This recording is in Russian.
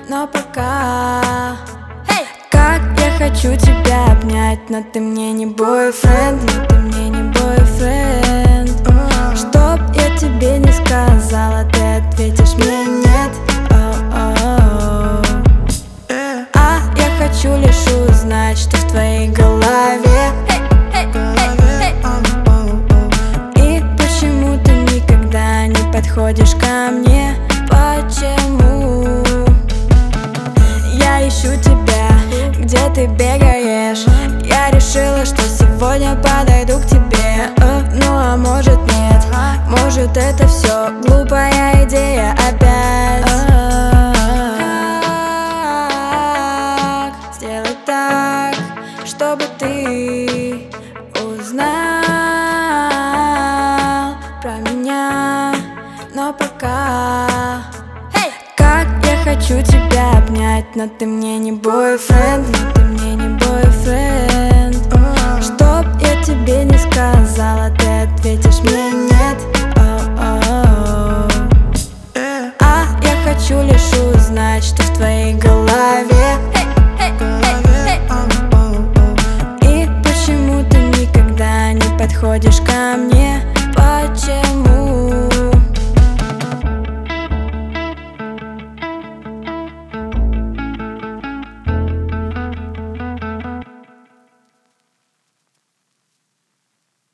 но пока. Как я хочу тебя обнять, но ты мне не бойфренд, но ты мне не бойфренд. Чтоб я тебе не сказала, ты ответишь мне нет. А я хочу лишь узнать, что в твоей голове. И почему ты никогда не подходишь ко мне? Почему? Я ищу тебя, где ты бегаешь. Я решила, что сегодня подойду к тебе. Ну а может нет, может это все глупая идея опять. Как сделать так, чтобы ты узнал про меня, но пока. Как я хочу тебя обнять, но ты мне не бойфренд, но ты мне не бойфренд. Чтоб я тебе не сказала, ты ответишь мне